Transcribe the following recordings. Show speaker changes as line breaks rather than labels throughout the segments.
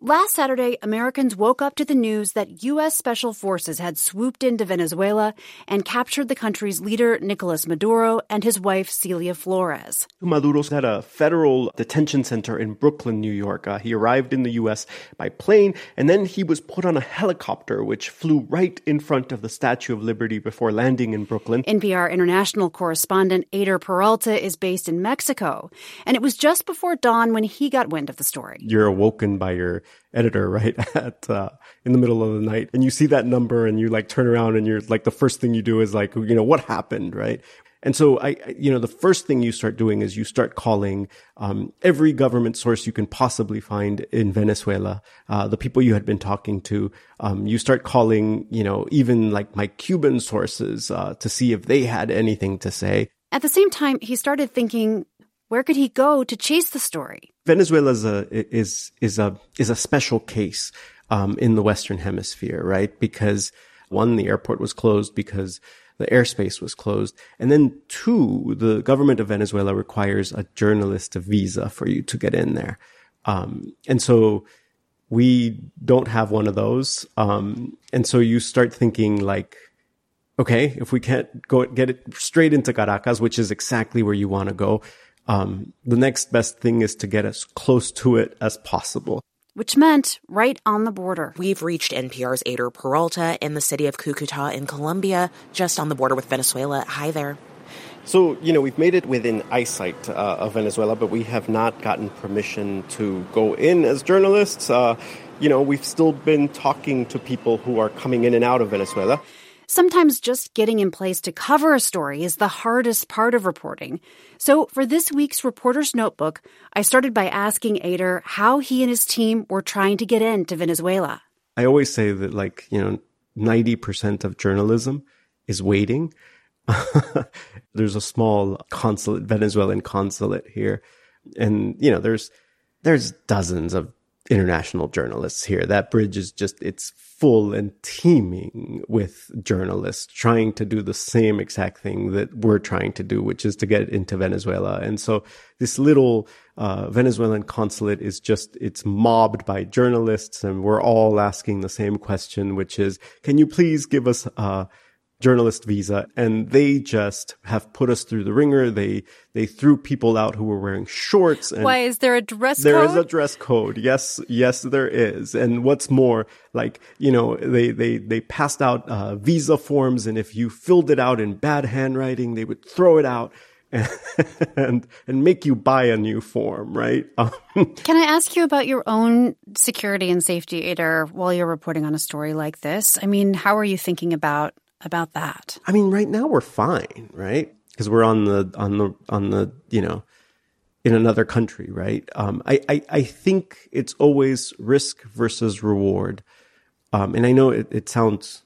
Last Saturday, Americans woke up to the news that U.S. Special Forces had swooped into Venezuela and captured the country's leader, Nicolas Maduro, and his wife, Celia Flores.
Maduro's had a federal detention center in Brooklyn, New York. He arrived in the U.S. by plane, and then he was put on a helicopter, which flew right in front of the Statue of Liberty before landing in Brooklyn.
NPR international correspondent Eider Peralta is based in Mexico, and it was just before dawn when he got wind of the story.
You're awoken by your editor, right, in the middle of the night, and you see that number and you turn around and you're the first thing you do is what happened, right? And so the first thing you start doing is you start calling every government source you can possibly find in Venezuela, the people you had been talking to. You start calling, even my Cuban sources to see if they had anything to say.
At the same time, he started thinking, where could he go to chase the story?
Venezuela is a special case in the Western Hemisphere, right? Because one, the airport was closed because the airspace was closed. And then two, the government of Venezuela requires a journalist visa for you to get in there. And so we don't have one of those. And so you start thinking okay, if we can't get it straight into Caracas, which is exactly where you want to go, the next best thing is to get as close to it as possible.
Which meant right on the border.
We've reached NPR's Eider Peralta in the city of Cucuta in Colombia, just on the border with Venezuela. Hi there.
So, we've made it within eyesight of Venezuela, but we have not gotten permission to go in as journalists. We've still been talking to people who are coming in and out of Venezuela.
Sometimes just getting in place to cover a story is the hardest part of reporting. So for this week's Reporter's Notebook, I started by asking Eider how he and his team were trying to get into Venezuela.
I always say that 90% of journalism is waiting. There's a small consulate, Venezuelan consulate here. And, there's dozens of international journalists here. That bridge is it's full and teeming with journalists trying to do the same exact thing that we're trying to do, which is to get into Venezuela. And so this little Venezuelan consulate is it's mobbed by journalists, and we're all asking the same question, which is, can you please give us a journalist visa? And they just have put us through the ringer. They threw people out who were wearing shorts. And
why, is there a dress code?
There is a dress code. Yes, there is. And what's more, they passed out visa forms, and if you filled it out in bad handwriting, they would throw it out and make you buy a new form, right?
Can I ask you about your own security and safety, Eider, while you're reporting on a story like this? I mean, how are you thinking about that?
I mean, right now we're fine, right? Because we're on the in another country, right? I think it's always risk versus reward. And I know it sounds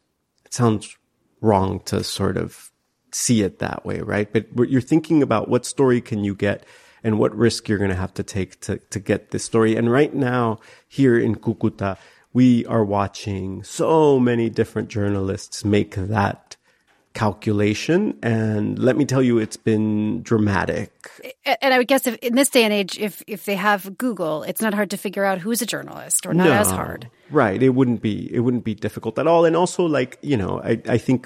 wrong to sort of see it that way, right? But you're thinking about what story can you get and what risk you're going to have to take to get this story. And right now here in Cucuta, we are watching so many different journalists make that calculation. And let me tell you, it's been dramatic.
And I would guess in this day and age, if they have Google, it's not hard to figure out who's a journalist, or not as hard.
Right. It wouldn't be difficult at all. And also, I think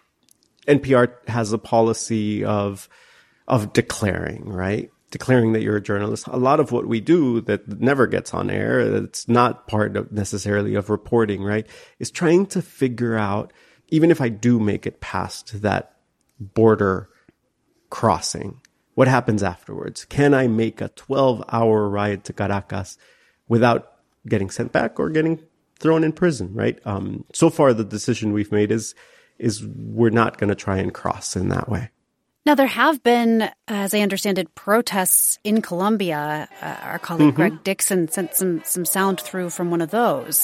NPR has a policy of declaring, right? Declaring that you're a journalist. A lot of what we do that never gets on air, it's not part of necessarily of reporting, right, is trying to figure out, even if I do make it past that border crossing, what happens afterwards? Can I make a 12-hour ride to Caracas without getting sent back or getting thrown in prison, right? So far, the decision we've made is we're not going to try and cross in that way.
Now, there have been, as I understand it, protests in Colombia. Our colleague Greg Dixon sent some sound through from one of those.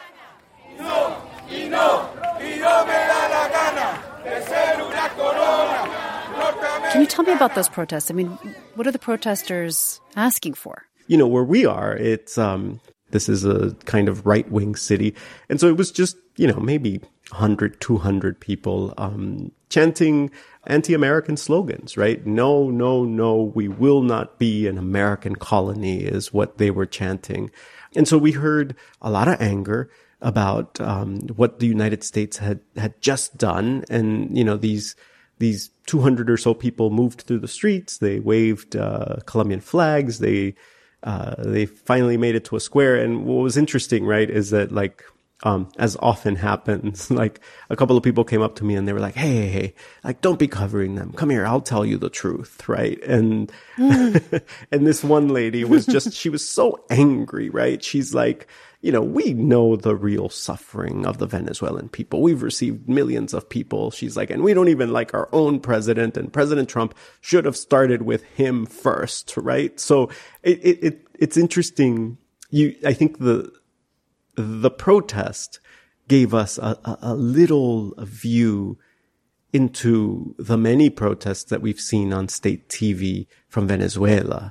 Can you tell me about those protests? I mean, what are the protesters asking for?
Where we are, it's this is a kind of right-wing city. And so it was just, maybe 100, 200 people chanting anti-American slogans, right? No, no, no, we will not be an American colony is what they were chanting. And so we heard a lot of anger about what the United States had just done. And, you know, these 200 or so people moved through the streets. They waved Colombian flags. They finally made it to a square. And what was interesting, right, is that like, as often happens, like a couple of people came up to me and they were like, hey, like, don't be covering them. Come here. I'll tell you the truth. Right. And, and this one lady was just, she was so angry, right? She's like, you know, we know the real suffering of the Venezuelan people. We've received millions of people. She's like, and we don't even like our own president, and President Trump should have started with him first. Right. So it's interesting. I think the protest gave us a little view into the many protests that we've seen on state TV from Venezuela.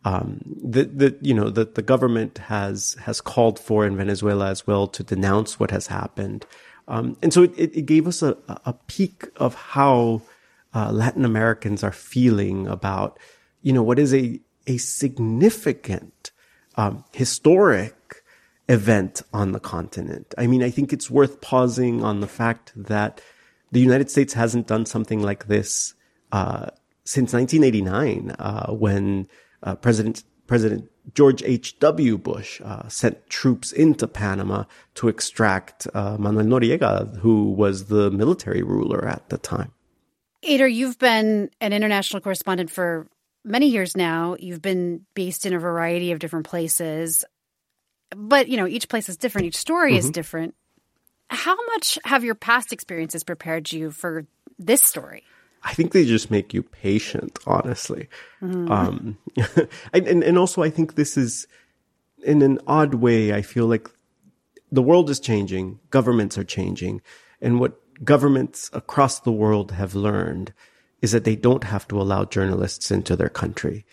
The government has called for in Venezuela as well to denounce what has happened. And so it gave us a peek of how Latin Americans are feeling about, you know, what is a significant, historic event on the continent. I mean, I think it's worth pausing on the fact that the United States hasn't done something like this since 1989, when President George H.W. Bush sent troops into Panama to extract Manuel Noriega, who was the military ruler at the time.
Eyder, you've been an international correspondent for many years now. You've been based in a variety of different places. But, you know, each place is different. Each story is different. How much have your past experiences prepared you for this story?
I think they just make you patient, honestly. And also I think this is, in an odd way, I feel like the world is changing, governments are changing, and what governments across the world have learned is that they don't have to allow journalists into their country.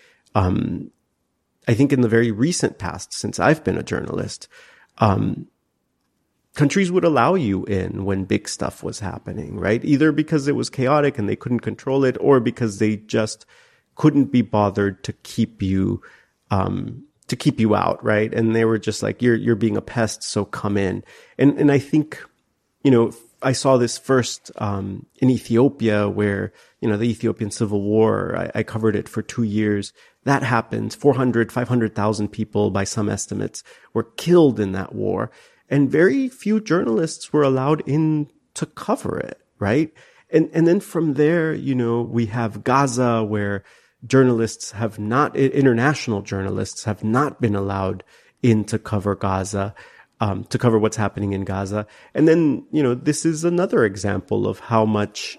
I think in the very recent past, since I've been a journalist, countries would allow you in when big stuff was happening, right? Either because it was chaotic and they couldn't control it, or because they just couldn't be bothered to keep you out, right? And they were just like, you're being a pest, so come in. And I think, you know, I saw this first in Ethiopia, where, you know, the Ethiopian Civil War, I covered it for 2 years. That happened. 500,000 people, by some estimates, were killed in that war. And very few journalists were allowed in to cover it, right? And then from there, you know, we have Gaza, where international journalists have not been allowed in to cover Gaza, to cover what's happening in Gaza. And then, you know, this is another example of how much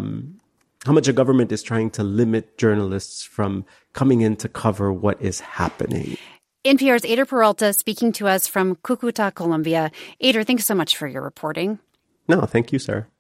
a government is trying to limit journalists from coming in to cover what is happening.
NPR's Eyder Peralta speaking to us from Cucuta, Colombia. Eyder, thanks so much for your reporting.
No, thank you, Sarah.